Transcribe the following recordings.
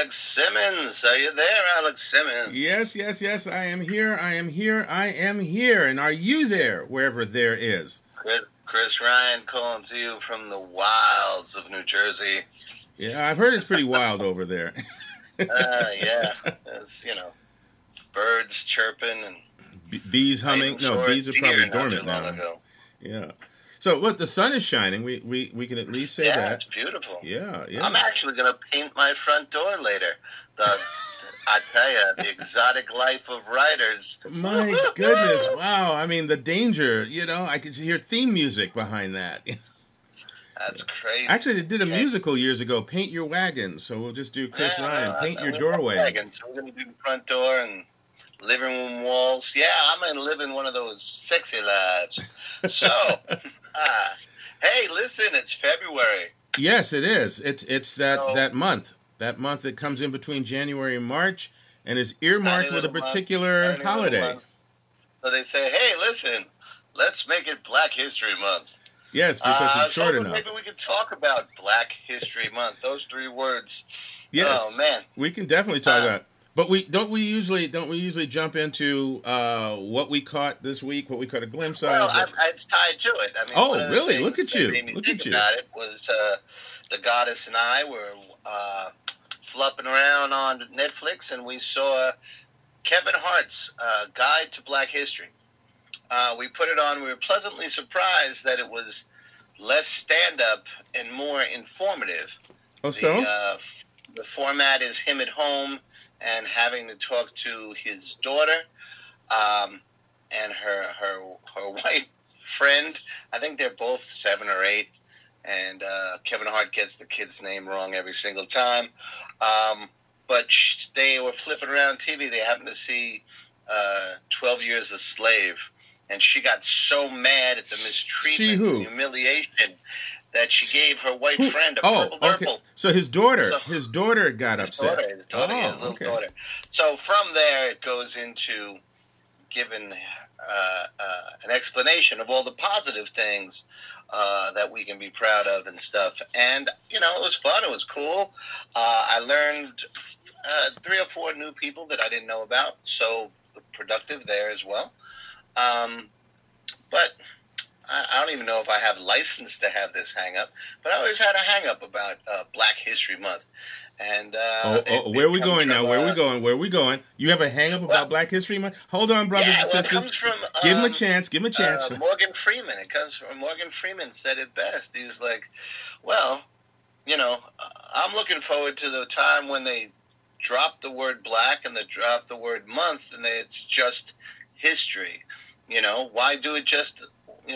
Alex Simmons. Are you there, Alex Simmons? Yes, yes, yes. I am here. I am here. I am here. And are you there, wherever there is? Chris Ryan calling to you from the wilds of New Jersey. Yeah, I've heard it's pretty wild over there. Yeah. It's, birds chirping and bees humming. No, bees are probably dormant now. Ago. Yeah. So, what, the sun is shining. We can at least say that. Yeah, it's beautiful. Yeah, yeah. I'm actually going to paint my front door later. I tell you, the exotic life of writers. My goodness, wow. I mean, the danger, I could hear theme music behind that. That's crazy. Actually, they did a musical years ago, Paint Your Wagon. So we'll just do Chris Ryan, Paint Your Doorway. So we're going to do the front door and living room walls. Yeah, I'm going to live in one of those sexy lives. So, hey, listen, it's February. Yes, it is. It's that month. That month that comes in between January and March and is earmarked with a particular holiday. So they say, hey, listen, let's make it Black History Month. Yes, because it's short enough. Maybe we could talk about Black History Month. Those three words. Yes. Oh man, we can definitely talk about it. But we usually jump into what we caught this week, what we caught a glimpse of. Well, it's tied to it. I mean, really? Look at you! Look at you! About it was the Goddess and I were flopping around on Netflix, and we saw Kevin Hart's Guide to Black History. We put it on. We were pleasantly surprised that it was less stand-up and more informative. Oh, so? The format is him at home and having to talk to his daughter and her white friend. I think they're both 7 or 8. And Kevin Hart gets the kid's name wrong every single time. But they were flipping around TV. They happened to see 12 Years a Slave. And she got so mad at the mistreatment and humiliation that she gave her white friend a purple nipple. So his daughter got upset. His little daughter. So from there, it goes into giving an explanation of all the positive things that we can be proud of and stuff. And, it was fun. It was cool. I learned 3 or 4 new people that I didn't know about. So productive there as well. But I don't even know if I have license to have this hang-up, but I always had a hang-up about Black History Month. And where are we going now? Where are we going? You have a hang-up about Black History Month? Hold on, brothers and sisters. It comes from, give him a chance. Morgan Freeman. It comes from Morgan Freeman said it best. He was like, well, I'm looking forward to the time when they drop the word black and they drop the word month and it's just history. Why do it just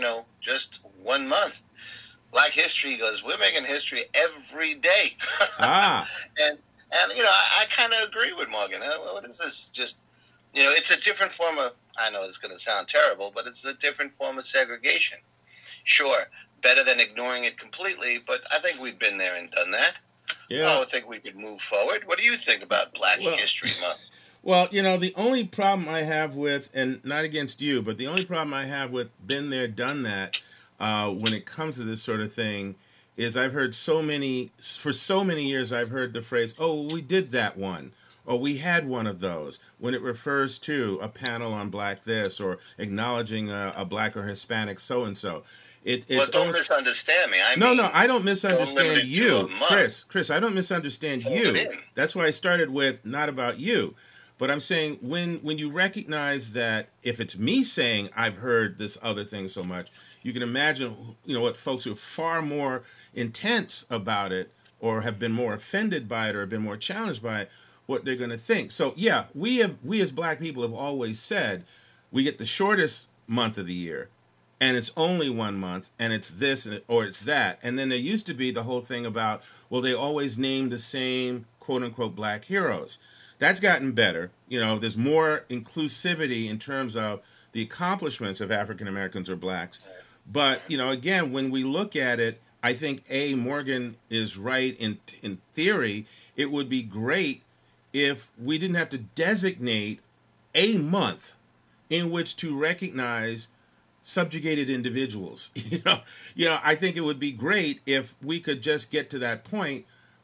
1 month? Black history goes, we're making history every day. And I kind of agree with Morgan. What is this? Just, it's a different form of, I know it's going to sound terrible, but it's a different form of segregation. Sure, better than ignoring it completely, but I think we've been there and done that. Yeah. I think we could move forward. What do you think about Black History Month? Well, the only problem I have with, and not against you, but the only problem I have with been there, done that, when it comes to this sort of thing, is I've heard for so many years, I've heard the phrase, oh, we did that one, or we had one of those, when it refers to a panel on black this, or acknowledging a black or Hispanic so-and-so. Don't misunderstand me. No, I don't misunderstand you. Chris, I don't misunderstand you. That's why I started with not about you. But I'm saying when you recognize that if it's me saying I've heard this other thing so much, you can imagine, what folks who are far more intense about it or have been more offended by it or have been more challenged by it, what they're going to think. So, yeah, we as black people have always said we get the shortest month of the year and it's only 1 month and it's this or it's that. And then there used to be the whole thing about, well, they always name the same quote unquote black heroes. That's gotten better. There's more inclusivity in terms of the accomplishments of African Americans or blacks. But, again, when we look at it, I think, Morgan is right in theory. It would be great if we didn't have to designate a month in which to recognize subjugated individuals. I think it would be great if we could just get to that point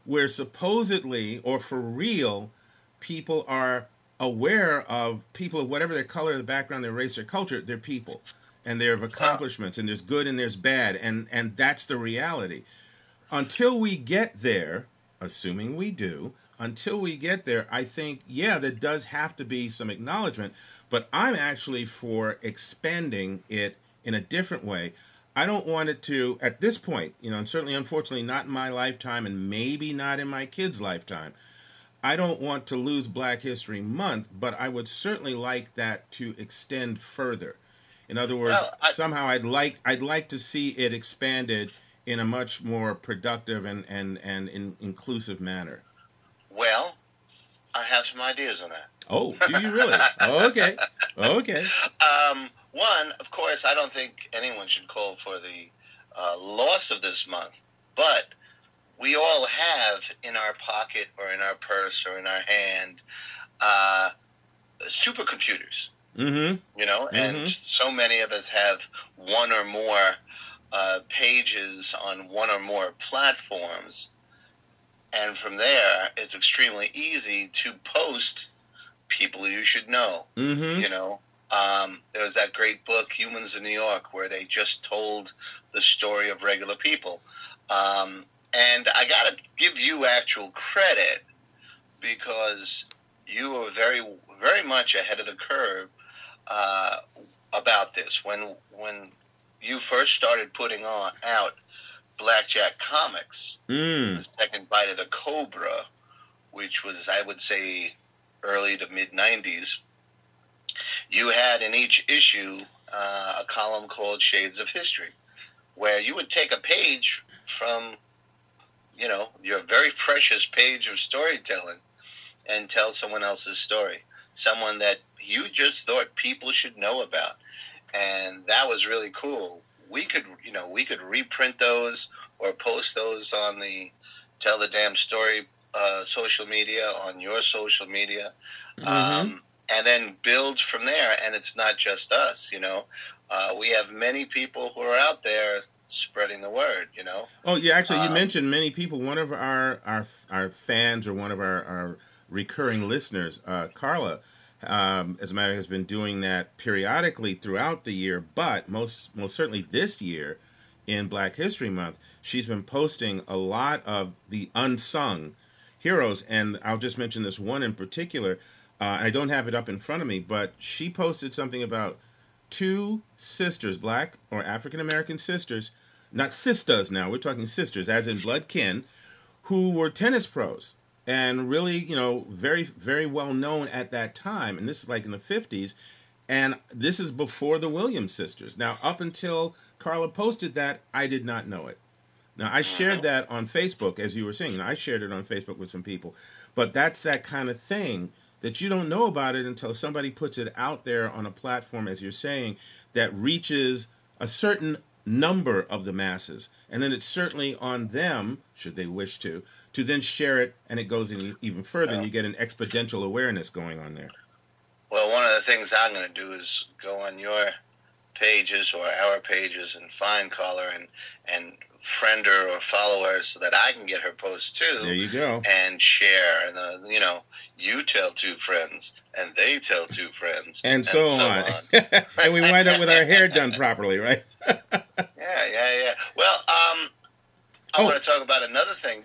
where supposedly or for real people are aware of people of whatever their color, their background, their race, their culture, they're people. And they have accomplishments, and there's good and there's bad, and that's the reality. Until we get there, assuming we do, until we get there, I think, yeah, there does have to be some acknowledgement, but I'm actually for expanding it in a different way. I don't want it to, at this point, and certainly, unfortunately, not in my lifetime, and maybe not in my kids' lifetime, I don't want to lose Black History Month, but I would certainly like that to extend further. In other words, somehow I'd like to see it expanded in a much more productive and inclusive manner. Well, I have some ideas on that. Oh, do you really? Okay. One, of course, I don't think anyone should call for the loss of this month, but we all have in our pocket or in our purse or in our hand supercomputers. Mm-hmm. And so many of us have one or more pages on one or more platforms, and from there it's extremely easy to post people you should know. Mm-hmm. There was that great book Humans of New York where they just told the story of regular people, and I gotta give you actual credit because you were very, very much ahead of the curve about this. When you first started putting out Blackjack Comics, the second bite of the Cobra, which was, I would say, early to mid-'90s, you had in each issue a column called Shades of History, where you would take a page from, your very precious page of storytelling and tell someone else's story, someone that you just thought people should know about. And that was really cool. We could reprint those or post those on the Tell the Damn Story social media, on your social media, and then build from there. And it's not just us, we have many people who are out there spreading the word, Oh, yeah, actually, you mentioned many people. One of our fans, or one of our recurring listeners, Carla, as a matter of fact, has been doing that periodically throughout the year, but most certainly this year in Black History Month, she's been posting a lot of the unsung heroes, and I'll just mention this one in particular. I don't have it up in front of me, but she posted something about two sisters, Black or African American sisters, not sisters now, we're talking sisters, as in blood kin, who were tennis pros. And really, very, very well known at that time. And this is like in the 50s. And this is before the Williams sisters. Now, up until Carla posted that, I did not know it. Now, I shared that on Facebook, as you were saying. I shared it on Facebook with some people. But that's that kind of thing that you don't know about it until somebody puts it out there on a platform, as you're saying, that reaches a certain number of the masses. And then it's certainly on them, should they wish to then share it, and it goes in even further, and you get an exponential awareness going on there. Well, one of the things I'm going to do is go on your pages or our pages and find Carla and friend her or follow her so that I can get her post too. There you go. And share. And, you tell two friends, and they tell two friends. And so on. And we wind up with our hair done properly, right? Yeah. Well, I want to talk about another thing.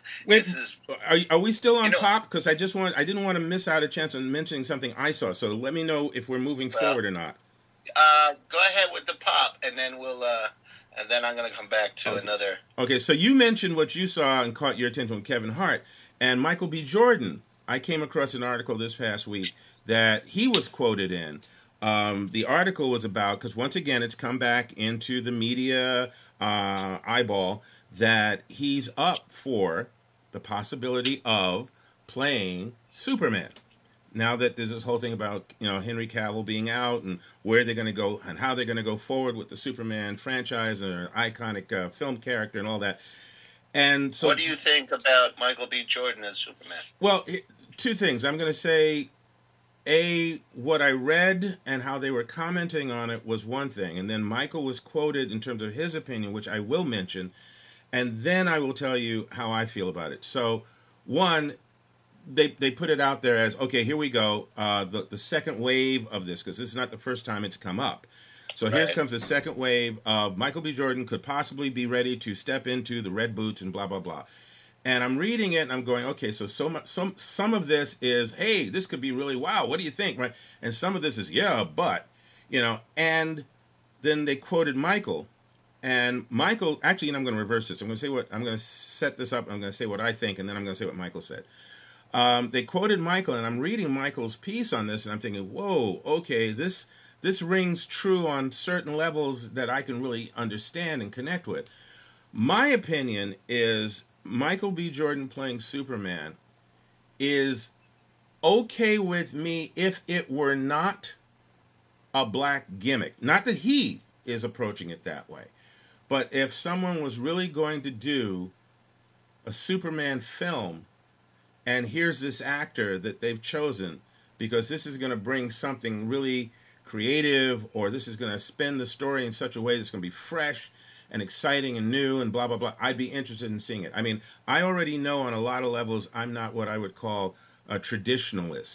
Are we still on Pop? Because I didn't want to miss out a chance on mentioning something I saw. So let me know if we're moving forward or not. Go ahead with the Pop, and then and then I'm going to come back to another. Okay, so you mentioned what you saw and caught your attention with Kevin Hart and Michael B. Jordan. I came across an article this past week that he was quoted in. The article was about, because once again it's come back into the media eyeball, that he's up for the possibility of playing Superman. Now that there's this whole thing about, Henry Cavill being out and where they're going to go and how they're going to go forward with the Superman franchise and an iconic film character and all that. And so, what do you think about Michael B. Jordan as Superman? Well, two things. I'm going to say, what I read and how they were commenting on it was one thing. And then Michael was quoted in terms of his opinion, which I will mention. and then I will tell you how I feel about it. So, one, they put it out there as, okay, here we go, the second wave of this, because this is not the first time it's come up. So here comes the second wave of Michael B. Jordan could possibly be ready to step into the red boots and blah, blah, blah. And I'm reading it and I'm going, okay, so some of this is, hey, this could be really, wow, what do you think, right? And some of this is, yeah, but, and then they quoted Michael. And Michael, actually, I'm going to reverse this. I'm going to set this up. I'm going to say what I think, and then I'm going to say what Michael said. They quoted Michael, and I'm reading Michael's piece on this, and I'm thinking, whoa, okay, this rings true on certain levels that I can really understand and connect with. My opinion is Michael B. Jordan playing Superman is okay with me if it were not a black gimmick. Not that he is approaching it that way. But if someone was really going to do a Superman film, and here's this actor that they've chosen because this is going to bring something really creative, or this is going to spin the story in such a way that's going to be fresh and exciting and new and blah, blah, blah, I'd be interested in seeing it. I mean, I already know on a lot of levels I'm not what I would call a traditionalist.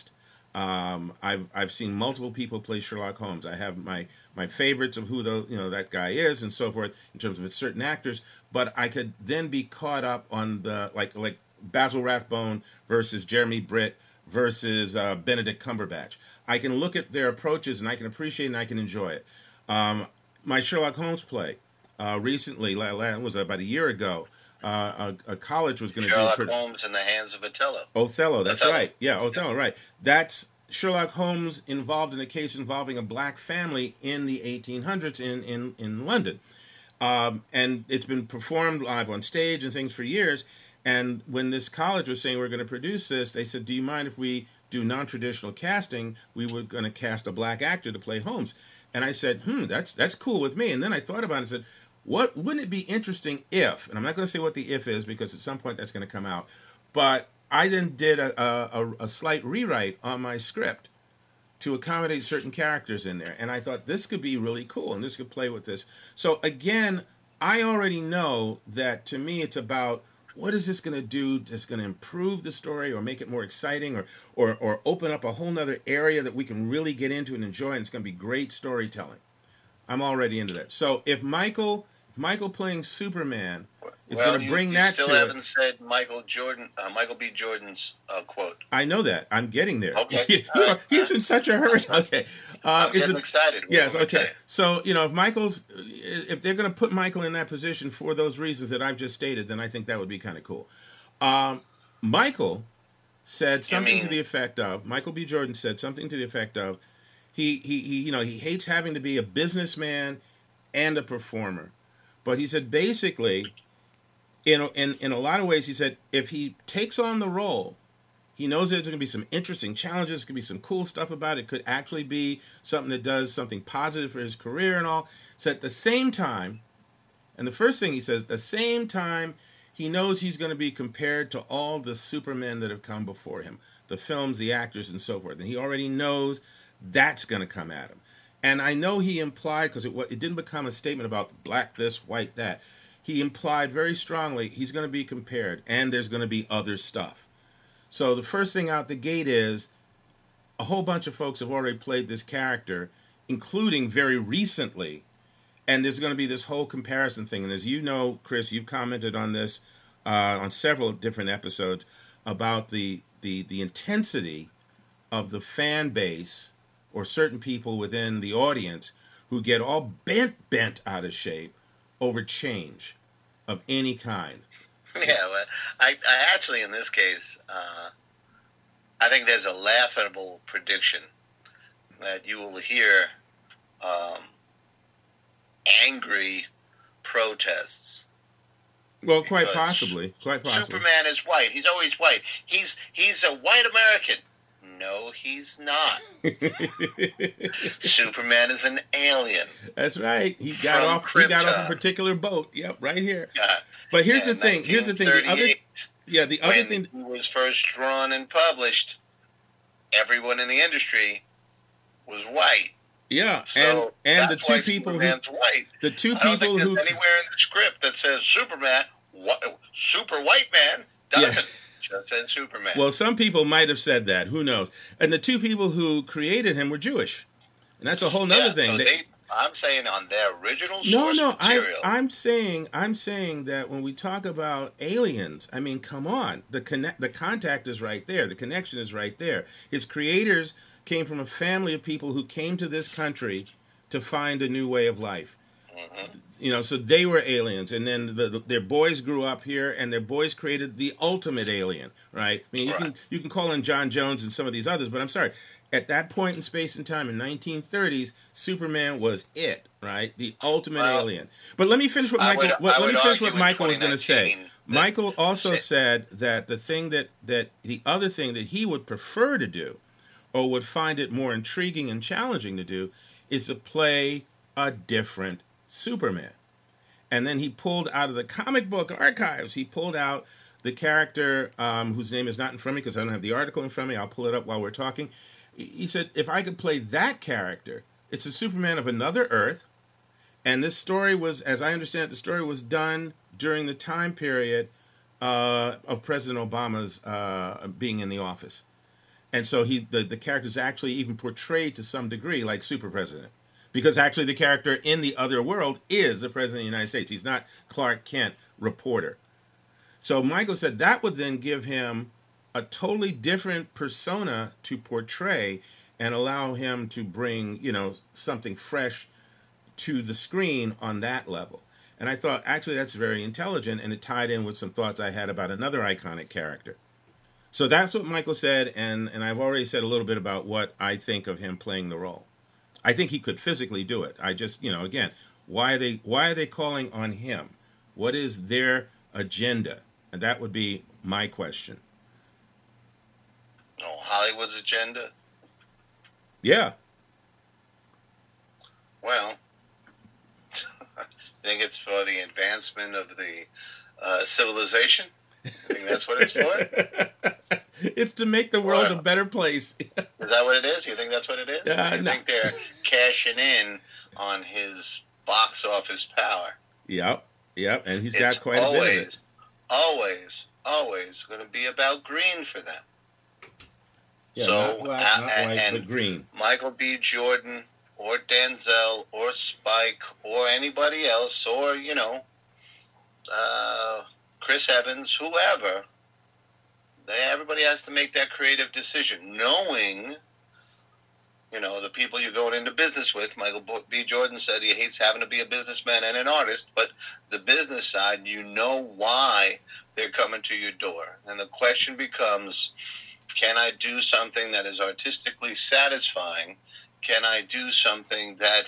I've seen multiple people play Sherlock Holmes. I have my favorites of who that guy is and so forth in terms of certain actors, but I could then be caught up on the like Basil Rathbone versus Jeremy Britt versus Benedict Cumberbatch. I can look at their approaches and I can appreciate and I can enjoy it. My Sherlock Holmes play recently, it was about a year ago. A college was going to do Sherlock Holmes in the Hands of Othello. Othello, that's right. Yeah, Othello, right. That's Sherlock Holmes involved in a case involving a black family in the 1800s in London. And it's been performed live on stage and things for years. And when this college was saying we're going to produce this, they said, do you mind if we do non-traditional casting? We were going to cast a black actor to play Holmes. And I said, that's cool with me. And then I thought about it and said, wouldn't it be interesting if, and I'm not going to say what the if is because at some point that's going to come out, but I then did a slight rewrite on my script to accommodate certain characters in there. And I thought this could be really cool and this could play with this. So again, I already know that to me it's about what is this going to do that's going to improve the story or make it more exciting or open up a whole nother area that we can really get into and enjoy, and it's going to be great storytelling. I'm already into that. So if Michael playing Superman is going to bring that to it. You still haven't said Michael B. Jordan's quote. I know that. I'm getting there. Okay. He's in such a hurry. Okay. I'm getting excited. Yes, okay. So, if they're going to put Michael in that position for those reasons that I've just stated, then I think that would be kind of cool. Michael said something to the effect of, Michael B. Jordan said something to the effect of, he hates having to be a businessman and a performer. But he said basically, in a lot of ways, he said if he takes on the role, he knows there's going to be some interesting challenges, could be some cool stuff about it, could actually be something that does something positive for his career and all. So at the same time, and the first thing he says, at the same time, he knows he's going to be compared to all the Supermen that have come before him, the films, the actors, and so forth. And he already knows that's going to come at him. And I know he implied, because it didn't become a statement about black this, white that. He implied very strongly he's going to be compared, and there's going to be other stuff. So the first thing out the gate is a whole bunch of folks have already played this character, including very recently, and there's going to be this whole comparison thing. And as you know, Chris, you've commented on this on several different episodes about the intensity of the fan base or certain people within the audience who get all bent out of shape over change of any kind. Yeah, well, I actually, in this case, I think there's a laughable prediction that you will hear angry protests. Well, quite possibly. Superman is white. He's always white. He's a white American. No, he's not. Superman is an alien. That's right. He got off a particular boat. Yep, right here. But here's the thing. The other thing. When he was first drawn and published, everyone in the industry was white. Yeah, so and the two people Superman's white. The two I don't people think who there's anywhere in the script that says Superman super white man doesn't. Just said Superman. Well, some people might have said that. Who knows? And the two people who created him were Jewish, and that's a whole nother thing. So I'm saying on their original source material. I'm saying that when we talk about aliens, I mean, come on, the contact is right there, the connection is right there. His creators came from a family of people who came to this country to find a new way of life. Mm-hmm. So they were aliens, and then their boys grew up here, and their boys created the ultimate alien, right? I mean, you can call in John Jones and some of these others, but I'm sorry. At that point in space and time, in 1930s, Superman was it, right? The ultimate alien. But let me finish what Michael. Let me finish what Michael was going to say. Michael also said that the other thing that he would prefer to do, or would find it more intriguing and challenging to do, is to play a different Superman. And then he pulled out of the comic book archives, he pulled out the character whose name is not in front of me because I don't have the article in front of me. I'll pull it up while we're talking. He said, if I could play that character, it's a Superman of another Earth. And this story was, as I understand it, the story was done during the time period of President Obama's being in the office. And so the character's actually even portrayed to some degree like Super President. Because actually the character in the other world is the President of the United States. He's not Clark Kent, reporter. So Michael said that would then give him a totally different persona to portray and allow him to bring, something fresh to the screen on that level. And I thought, actually, that's very intelligent, and it tied in with some thoughts I had about another iconic character. So that's what Michael said, and I've already said a little bit about what I think of him playing the role. I think he could physically do it. I just, again, why are they calling on him? What is their agenda? And that would be my question. Oh, Hollywood's agenda? Yeah. Well, I think it's for the advancement of the civilization. I think that's what it's for. It's to make the world a better place. Is that what it is? You think that's what it is? I think they're cashing in on his box office power. Yep, and he's got quite a bit of it. Always going to be about green for them. Yeah, so, not black, not white, but green. Michael B. Jordan or Denzel or Spike or anybody else or, Chris Evans, whoever, everybody has to make that creative decision, knowing, the people you're going into business with. Michael B. Jordan said he hates having to be a businessman and an artist, but the business side, why they're coming to your door. And the question becomes, can I do something that is artistically satisfying? Can I do something that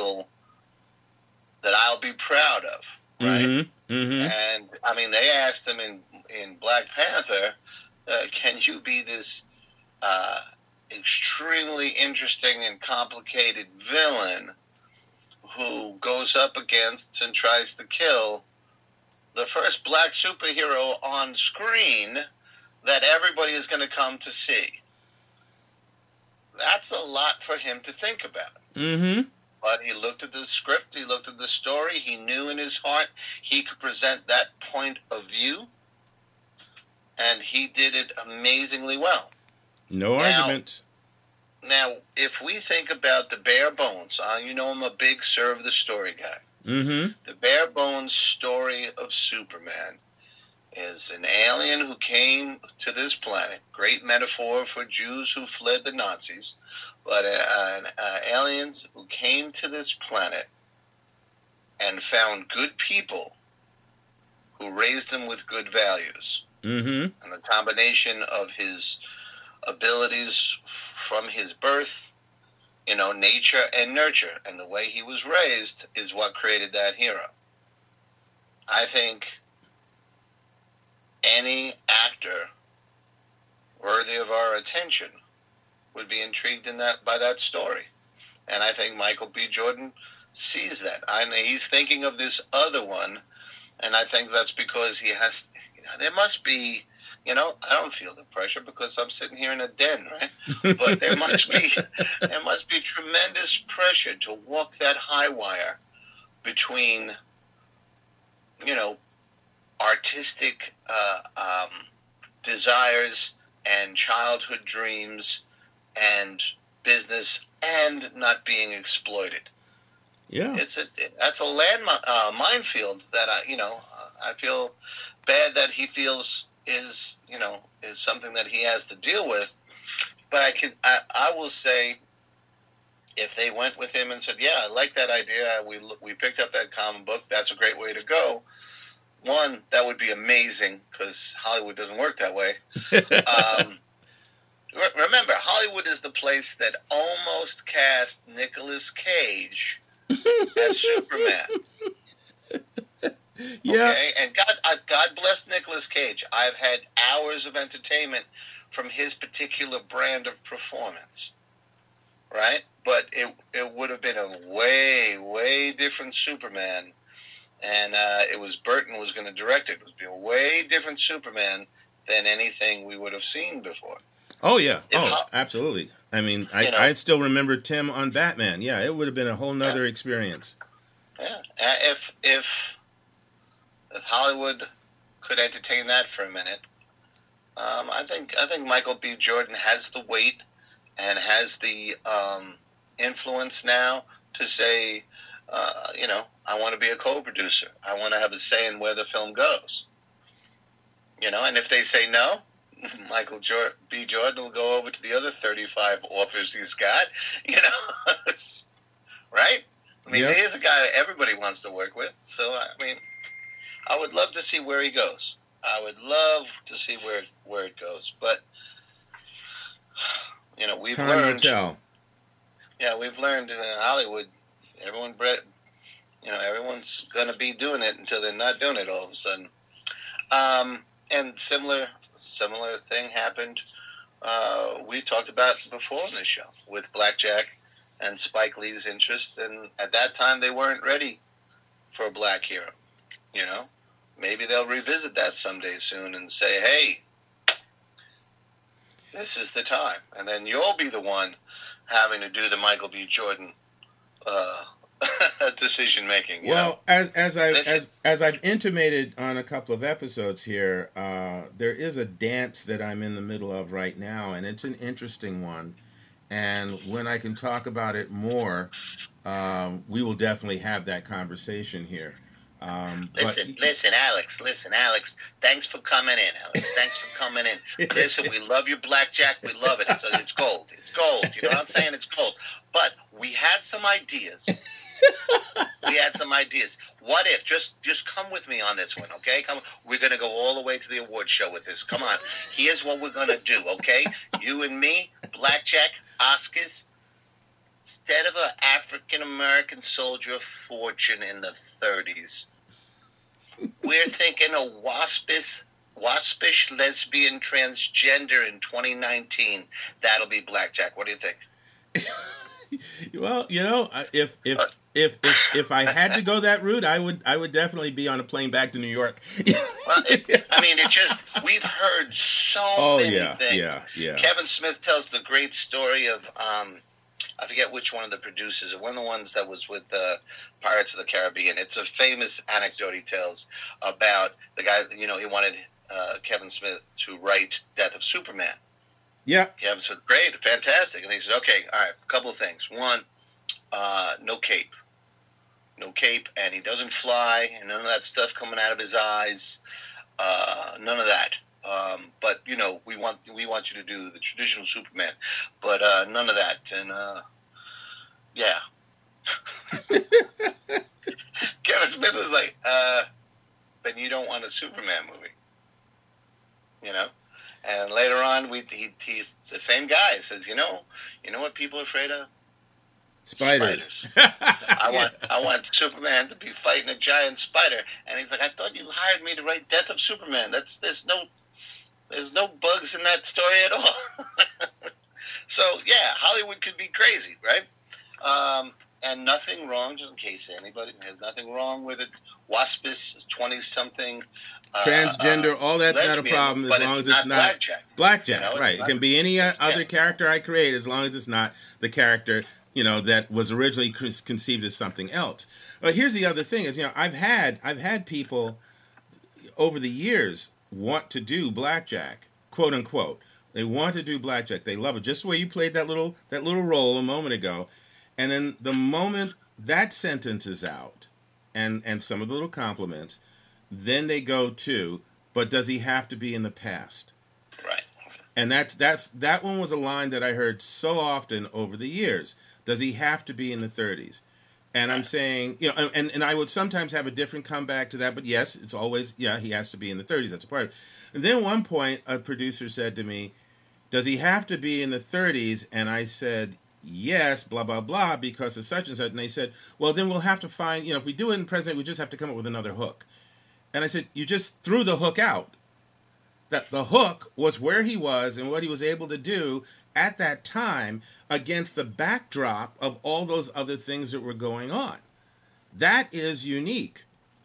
I'll be proud of, right? Mm-hmm. Mm-hmm. And, they asked him in Black Panther, can you be this extremely interesting and complicated villain who goes up against and tries to kill the first black superhero on screen that everybody is going to come to see? That's a lot for him to think about. Mm-hmm. But he looked at the script, he looked at the story, he knew in his heart he could present that point of view, and he did it amazingly well. No arguments. Now, if we think about the bare bones, I'm a big serve the story guy. Mm-hmm. The bare bones story of Superman is an alien who came to this planet. Great metaphor for Jews who fled the Nazis. But aliens who came to this planet and found good people who raised them with good values. Mm-hmm. And the combination of his abilities from his birth, nature and nurture, and the way he was raised is what created that hero. I think any actor worthy of our attention would be intrigued by that story. And I think Michael B. Jordan sees that. He's thinking of this other one, and I think that's because there must be, I don't feel the pressure because I'm sitting here in a den, right? But there must be tremendous pressure to walk that high wire between, artistic desires and childhood dreams and business and not being exploited. Yeah, that's a minefield that I feel bad that he feels is something that he has to deal with. But I will say, if they went with him and said, "Yeah, I like that idea. We picked up that comic book. That's a great way to go." One, that would be amazing because Hollywood doesn't work that way. Remember, Hollywood is the place that almost cast Nicolas Cage as Superman. Yeah. Okay? And God bless Nicolas Cage. I've had hours of entertainment from his particular brand of performance. Right? But it would have been a way, way different Superman. And it was Burton was going to direct it. It would be a way different Superman than anything we would have seen before. Oh, yeah. Absolutely. I mean, I still remember Tim on Batman. Yeah, it would have been a whole nother experience. Yeah. If Hollywood could entertain that for a minute, I think Michael B. Jordan has the weight and has the influence now to say, I want to be a co-producer. I want to have a say in where the film goes. And if they say no, Michael B. Jordan will go over to the other 35 offers he's got, right? I mean, Here's a guy everybody wants to work with. So, I mean, I would love to see where he goes. I would love to see where it goes. But, we've learned. Yeah, we've learned in Hollywood, everyone's going to be doing it until they're not doing it all of a sudden. And similar thing happened. We talked about before on this show with Blackjack and Spike Lee's interest, and at that time they weren't ready for a black hero. Maybe they'll revisit that someday soon and say, "Hey, this is the time," and then you'll be the one having to do the Michael B. Jordan decision making. Well, as I've intimated on a couple of episodes here, there is a dance that I'm in the middle of right now, and it's an interesting one. And when I can talk about it more, we will definitely have that conversation here. Listen, Alex. Thanks for coming in, Alex. Thanks for coming in. Listen, we love your Blackjack. We love it. It's gold. It's gold. You know what I'm saying? It's gold. But we had some ideas. What if? Just come with me on this one, okay? Come. We're going to go all the way to the award show with this. Come on. Here's what we're going to do, okay? You and me, Blackjack, Oscars. Instead of an African-American soldier of fortune in the 30s, we're thinking a waspish lesbian transgender in 2019. That'll be Blackjack. What do you think? Well, if I had to go that route, I would definitely be on a plane back to New York. Well, we've heard so many things. Yeah. Kevin Smith tells the great story of I forget which one of the producers, or one of the ones that was with Pirates of the Caribbean. It's a famous anecdote he tells about the guy, he wanted Kevin Smith to write Death of Superman. Yeah. Kevin Smith, great, fantastic. And he said, okay, all right, a couple of things. One, no cape. No cape, and he doesn't fly, and none of that stuff coming out of his eyes. None of that. But we want you to do the traditional Superman, but none of that. And yeah, Kevin Smith was like, "Then you don't want a Superman movie," And later on, he's the same guy. He says, "You know what people are afraid of? Spiders. I want Superman to be fighting a giant spider." And he's like, "I thought you hired me to write Death of Superman. There's no bugs in that story at all." So yeah, Hollywood could be crazy, right? And nothing wrong, just in case anybody, there's nothing wrong with it. Waspish, 20-something. Transgender, all that's lesbian, not a problem as long as it's not Blackjack. Right. It can be any other character I create as long as it's not the character, that was originally conceived as something else. But here's the other thing is, I've had people, over the years want to do blackjack, quote unquote. They want to do blackjack. They love it. Just the way you played that little role a moment ago. And then the moment that sentence is out, and some of the little compliments, then they go to, but does he have to be in the past? Right. And that one was a line that I heard so often over the years. Does he have to be in the 30s? And I'm saying, and I would sometimes have a different comeback to that, but yes, it's always, he has to be in the 30s. That's a part of it. And then one point, a producer said to me, does he have to be in the 30s? And I said, yes, blah, blah, blah, because of such and such. And they said, well, then we'll have to find, if we do it in present, we just have to come up with another hook. And I said, you just threw the hook out. That the hook was where he was and what he was able to do at that time against the backdrop of all those other things that were going on. That is unique.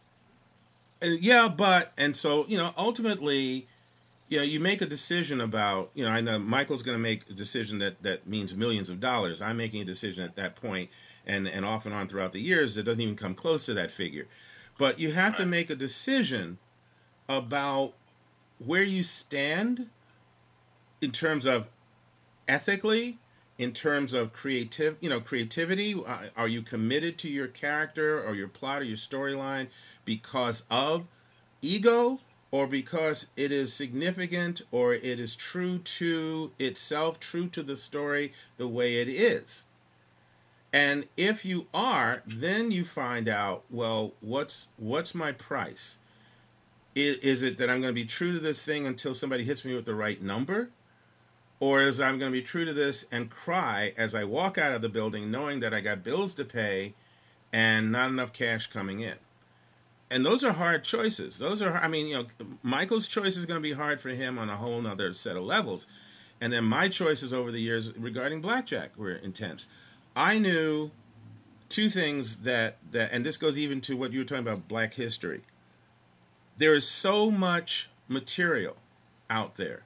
And so, ultimately, you make a decision about, I know Michael's going to make a decision that means millions of dollars. I'm making a decision at that point, and off and on throughout the years, that doesn't even come close to that figure. But you have to make a decision about where you stand in terms of ethically, in terms of creativity. Are you committed to your character or your plot or your storyline because of ego, or because it is significant, or it is true to itself, true to the story the way it is? And if you are, then you find out, well, what's my price? Is it that I'm going to be true to this thing until somebody hits me with the right number? Or is I'm going to be true to this and cry as I walk out of the building knowing that I got bills to pay and not enough cash coming in? And those are hard choices. Michael's choice is going to be hard for him on a whole nother set of levels. And then my choices over the years regarding blackjack were intense. I knew two things that and this goes even to what you were talking about, Black history. There is so much material out there,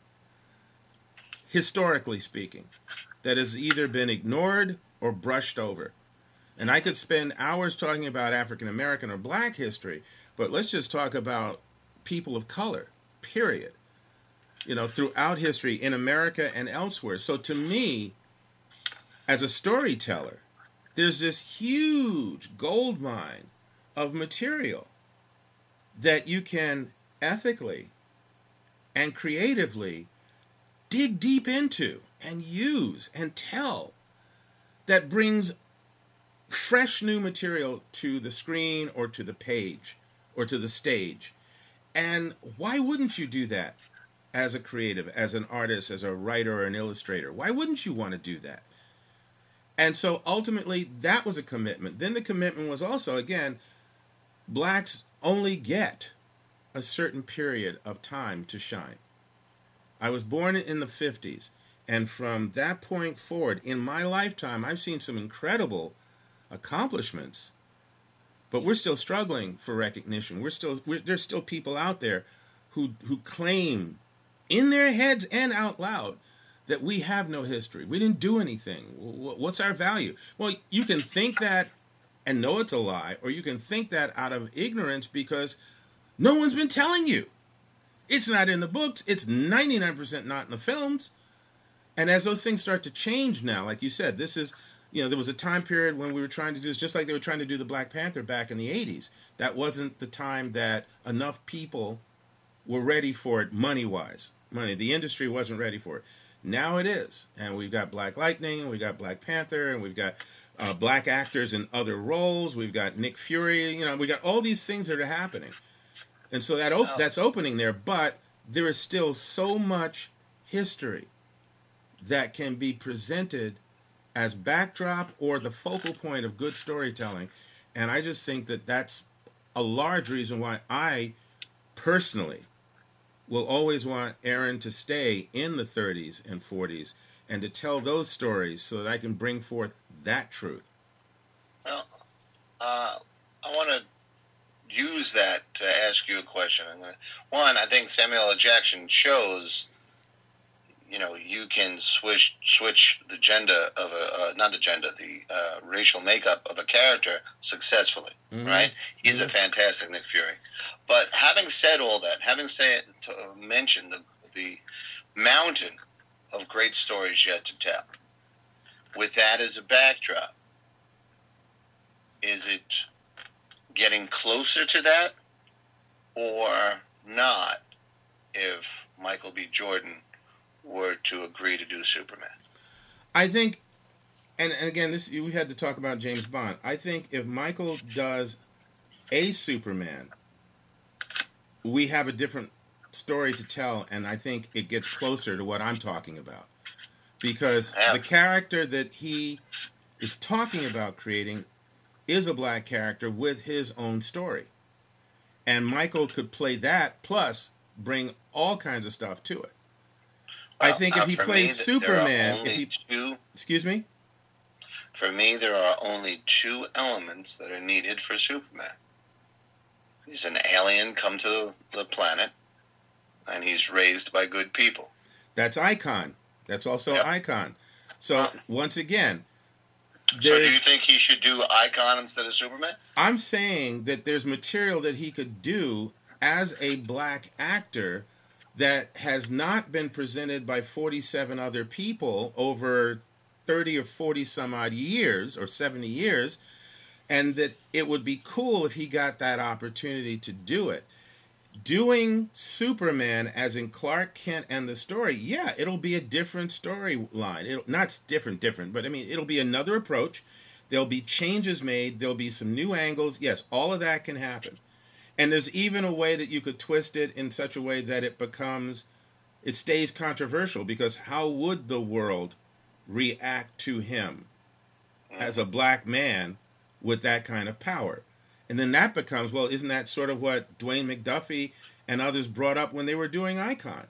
historically speaking, that has either been ignored or brushed over. And I could spend hours talking about African American or Black history, but let's just talk about people of color, period, throughout history in America and elsewhere. So to me, as a storyteller, there's this huge gold mine of material that you can ethically and creatively dig deep into and use and tell, that brings fresh new material to the screen or to the page or to the stage. And why wouldn't you do that as a creative, as an artist, as a writer or an illustrator? Why wouldn't you want to do that? And so ultimately that was a commitment. Then the commitment was also, again, blacks only get a certain period of time to shine. I was born in the 50s, and from that point forward, in my lifetime, I've seen some incredible accomplishments, but we're still struggling for recognition. There's still people out there who claim in their heads and out loud that we have no history. We didn't do anything. What's our value? Well, you can think that and know it's a lie, or you can think that out of ignorance because no one's been telling you. It's not in the books. It's 99% not in the films. And as those things start to change now, like you said, this is, there was a time period when we were trying to do this, just like they were trying to do the Black Panther back in the 80s. That wasn't the time that enough people were ready for it money-wise. The industry wasn't ready for it. Now it is. And we've got Black Lightning, we've got Black Panther, and we've got black actors in other roles. We've got Nick Fury. We got all these things that are happening. And so that's opening there. But there is still so much history that can be presented as backdrop or the focal point of good storytelling. And I just think that that's a large reason why I personally will always want Aaron to stay in the 30s and 40s and to tell those stories so that I can bring forth that truth. Well, I want to use that to ask you a question. I think Samuel L. Jackson shows you can switch the gender of not the gender, the racial makeup of a character successfully, right? He's a fantastic Nick Fury. But having said all that, mentioned the mountain of great stories yet to tell, with that as a backdrop, is it getting closer to that or not if Michael B. Jordan were to agree to do Superman? I think, and again, we had to talk about James Bond. I think if Michael does a Superman, we have a different story to tell, and I think it gets closer to what I'm talking about. Because the character that he is talking about creating is a black character with his own story. And Michael could play that, plus bring all kinds of stuff to it. I think if he plays Superman, excuse me? For me, there are only two elements that are needed for Superman. He's an alien come to the planet, and he's raised by good people. That's Icon. That's also Icon. So, once again... So do you think he should do Icon instead of Superman? I'm saying that there's material that he could do as a black actor that has not been presented by 47 other people over 30 or 40 some odd years, or 70 years, and that it would be cool if he got that opportunity to do it. Doing Superman as in Clark Kent and the story, yeah, it'll be a different storyline. It'll not different, but I mean, it'll be another approach. There'll be changes made. There'll be some new angles. Yes, all of that can happen. And there's even a way that you could twist it in such a way that it stays controversial, because how would the world react to him as a black man with that kind of power? And then that becomes, well, isn't that sort of what Dwayne McDuffie and others brought up when they were doing Icon?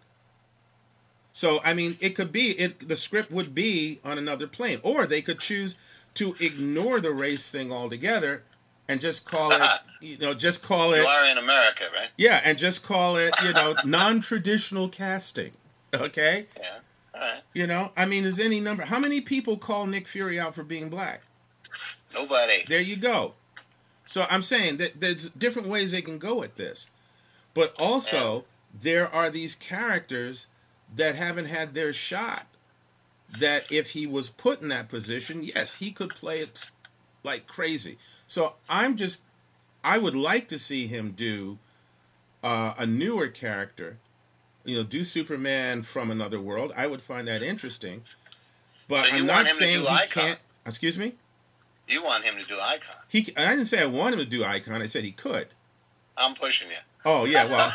So, I mean, it could be, the script would be on another plane. Or they could choose to ignore the race thing altogether and just call it, just call it... You are in America, right? Yeah, and just call it, non-traditional casting, okay? Yeah, all right. I mean, there's any number. How many people call Nick Fury out for being black? Nobody. There you go. So I'm saying that there's different ways they can go at this. But also, there are these characters that haven't had their shot, that if he was put in that position, yes, he could play it like crazy. So I would like to see him do a newer character, do Superman from another world. I would find that interesting. But I'm not saying he can't. Excuse me? You want him to do Icon. I didn't say I want him to do Icon. I said he could. I'm pushing you. Oh yeah, well.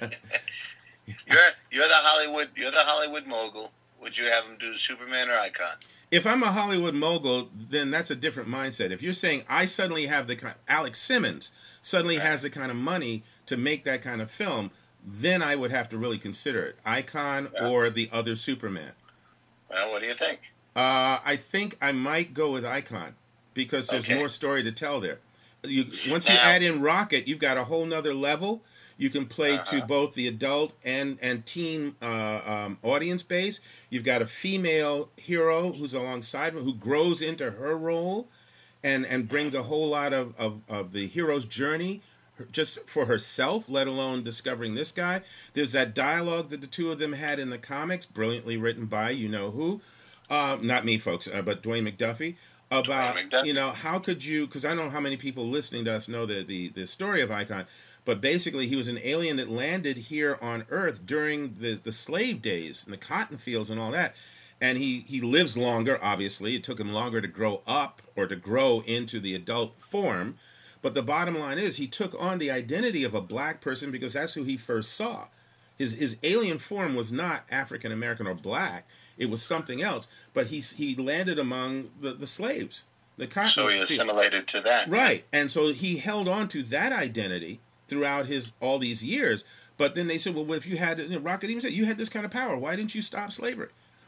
You're the Hollywood mogul. Would you have him do Superman or Icon? If I'm a Hollywood mogul, then that's a different mindset. If you're saying I suddenly have Alex Simmons suddenly has the kind of money to make that kind of film, then I would have to really consider it. Icon or the other Superman. Well, what do you think? I think I might go with Icon, because there's more story to tell there. Once you add in Rocket, you've got a whole nother level. You can play to both the adult and teen audience base. You've got a female hero who's alongside him, who grows into her role and brings a whole lot of the hero's journey just for herself, let alone discovering this guy. There's that dialogue that the two of them had in the comics, brilliantly written by you-know-who. Not me, folks, but Dwayne McDuffie. About, how could you, because I don't know how many people listening to us know the story of Icon, but basically he was an alien that landed here on Earth during the slave days and the cotton fields and all that. And he lives longer, obviously. It took him longer to grow up or to grow into the adult form. But the bottom line is he took on the identity of a black person because that's who he first saw. His alien form was not African American or black. It was something else, but he landed among the slaves, the cotton. So he assimilated to that, right? And so he held on to that identity throughout all these years. But then they said, well, if you had, Rocket even said, you had this kind of power, why didn't you stop slavery?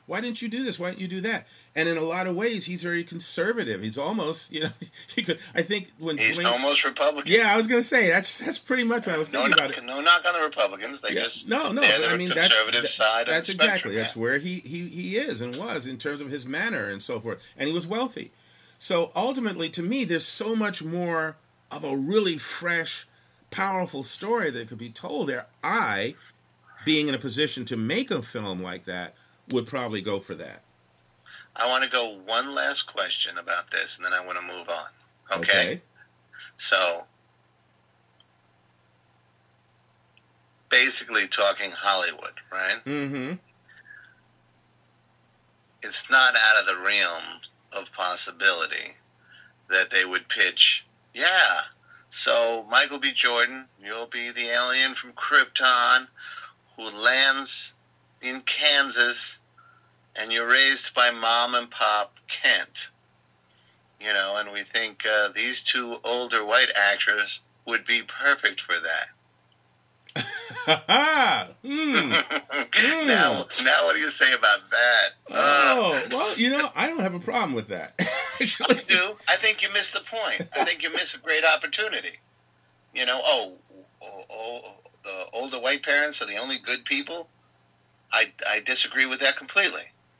Why didn't you do this? Why didn't you do that? And in a lot of ways, he's very conservative. He's almost, you could. I think when he's almost Republican. Yeah, I was going to say that's pretty much what I was thinking about it. No knock on the Republicans. They just they're the conservative side. That's of the exactly spectrum, that's where he is and was in terms of his manner and so forth. And he was wealthy. So ultimately, to me, there's so much more of a really fresh, powerful story that could be told there. I, being in a position to make a film like that, would probably go for that. I want to go one last question about this, and then I want to move on. Okay? So, basically talking Hollywood, right? Mm-hmm. It's not out of the realm of possibility that they would pitch, so Michael B. Jordan, you'll be the alien from Krypton who lands in Kansas, and you're raised by Mom and Pop Kent. And we think these two older white actors would be perfect for that. Now what do you say about that? Well, I don't have a problem with that. I do. I think you missed the point. I think you miss a great opportunity. The older white parents are the only good people. I disagree with that completely.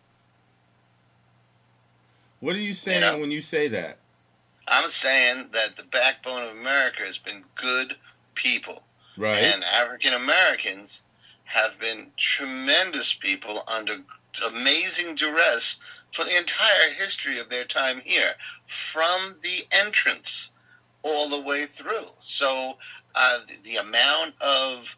What are you saying when you say that? I'm saying that the backbone of America has been good people. Right. And African Americans have been tremendous people under amazing duress for the entire history of their time here, from the entrance all the way through. So the amount of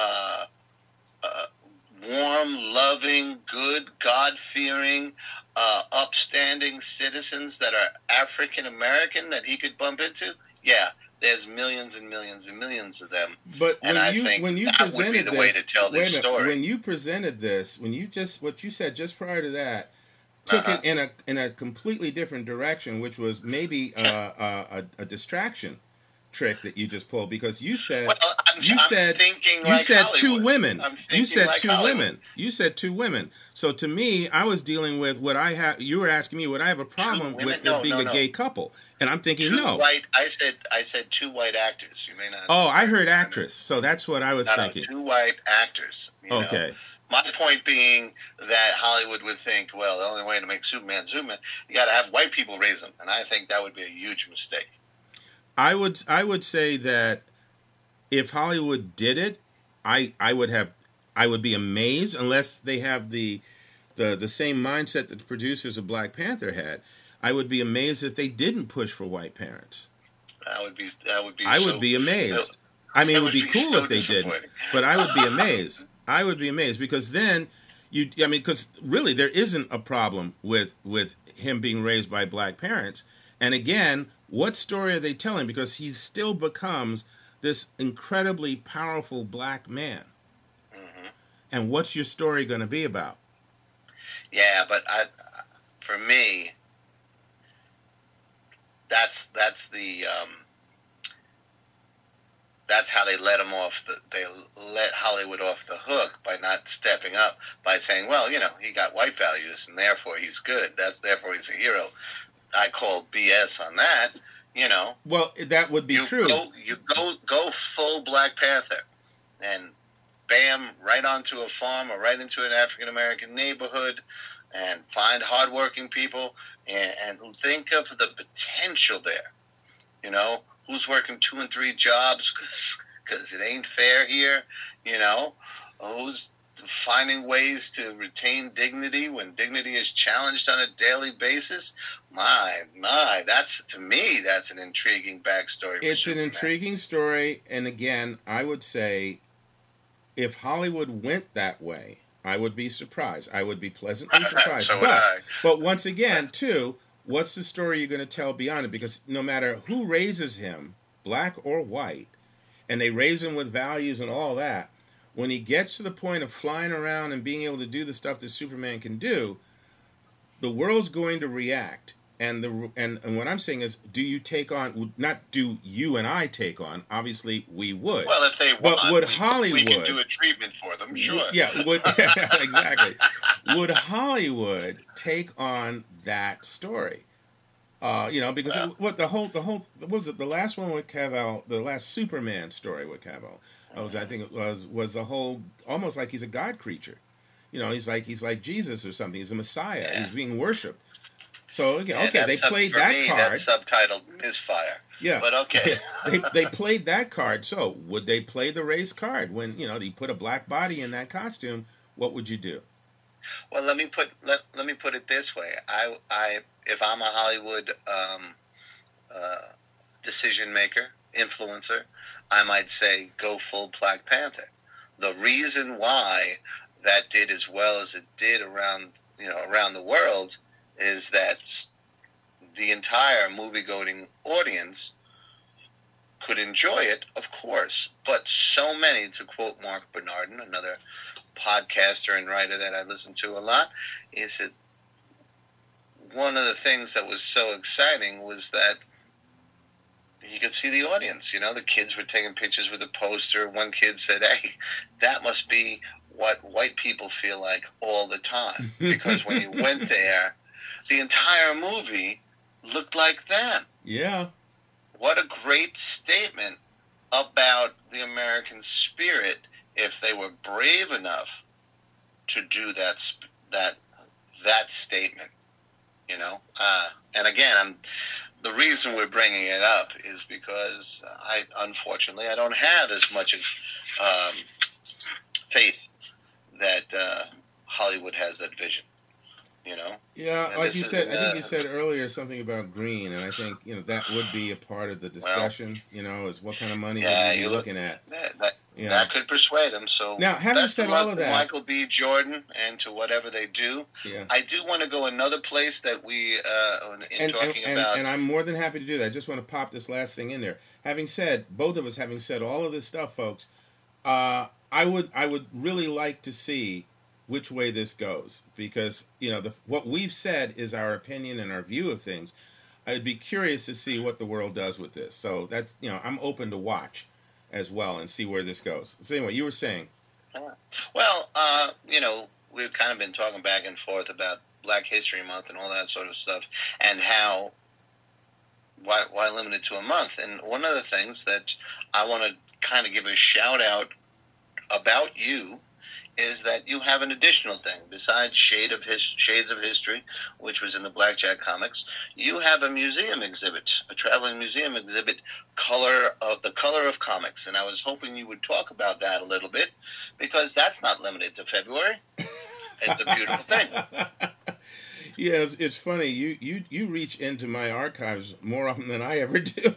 warm, loving, good, God-fearing, upstanding citizens that are African American that he could bump into, there's millions and millions and millions of them. But I think that would be the way to tell this story. When you presented this, what you said just prior to that, took it in a completely different direction, which was maybe a distraction trick that you just pulled, because you said you said two women. You said two women. You said two women. So to me, I was dealing with what I have. You were asking me what I have a problem with being a gay couple, and I'm thinking I said two white actors. You may not. Oh, I heard actress. So that's what I was thinking. Two white actors. Okay. My point being that Hollywood would think, well, the only way to make Superman, you got to have white people raise him, and I think that would be a huge mistake. I would say that if Hollywood did it, I would be amazed, unless they have the same mindset that the producers of Black Panther had. I would be amazed if they didn't push for white parents. I would be amazed. I mean, it would be cool if they didn't, but I would be amazed. I would be amazed, because then because really there isn't a problem with him being raised by black parents. And again, what story are they telling? Because he still becomes this incredibly powerful black man. Mm-hmm. And what's your story going to be about? Yeah, but for me, that's how they let him off. They let Hollywood off the hook by not stepping up, by saying, well, he got white values and therefore he's good. Therefore he's a hero. I call BS on that. Well, that would be true. You go full Black Panther, and bam, right onto a farm or right into an African American neighborhood, and find hardworking people, and think of the potential there. Who's working 2 and 3 jobs because it ain't fair here. Who's finding ways to retain dignity when dignity is challenged on a daily basis. My, to me, that's an intriguing backstory. It's an intriguing story, and again, I would say, if Hollywood went that way, I would be surprised. I would be pleasantly surprised. So would I. But once again, too, what's the story you're going to tell beyond it? Because no matter who raises him, black or white, and they raise him with values and all that, when he gets to the point of flying around and being able to do the stuff that Superman can do, the world's going to react. And what I'm saying is, do you take on? Not do you and I take on? Obviously, we would. Well, if they want, but would Hollywood? We can do a treatment for them, sure. Exactly. Would Hollywood take on that story? Because what was it? The last one with Cavill, the last Superman story with Cavill, was the whole almost like he's a god creature. He's like Jesus or something. He's a Messiah. Yeah. He's being worshipped. So they played that card. That's subtitled Misfire. Yeah, but okay. they played that card. So would they play the race card when you put a black body in that costume? What would you do? Well, let me put it this way. I if I'm a Hollywood decision maker, influencer, I might say go full Black Panther. The reason why that did as well as it did around the world is that the entire movie-going audience could enjoy it, of course, but so many, to quote Mark Bernardin, another podcaster and writer that I listen to a lot, is that one of the things that was so exciting was that you could see the audience. The kids were taking pictures with the poster. One kid said, "Hey, that must be what white people feel like all the time." Because when you went there, the entire movie looked like them. Yeah. What a great statement about the American spirit if they were brave enough to do that statement, And again, the reason we're bringing it up is because unfortunately I don't have as much faith that Hollywood has that vision. Yeah, and like you said, I think you said earlier something about green, and I think that would be a part of the discussion. Is what kind of money you're looking at. That could persuade them. So now, having said all of that, Michael B. Jordan, and to whatever they do, I do want to go another place that we talking about, and I'm more than happy to do that. I just want to pop this last thing in there. Both of us having said all of this stuff, folks, I would really like to see which way this goes, because what we've said is our opinion and our view of things. I'd be curious to see what the world does with this. So that's I'm open to watch as well and see where this goes. So anyway, you were saying. Well, we've kind of been talking back and forth about Black History Month and all that sort of stuff, and why limit it to a month? And one of the things that I want to kind of give a shout out about you is that you have an additional thing besides Shades of History, which was in the Blackjack comics. You have a museum exhibit, a traveling museum exhibit, the color of comics, and I was hoping you would talk about that a little bit, because that's not limited to February. It's a beautiful thing. Yeah, it's funny. You reach into my archives more often than I ever do.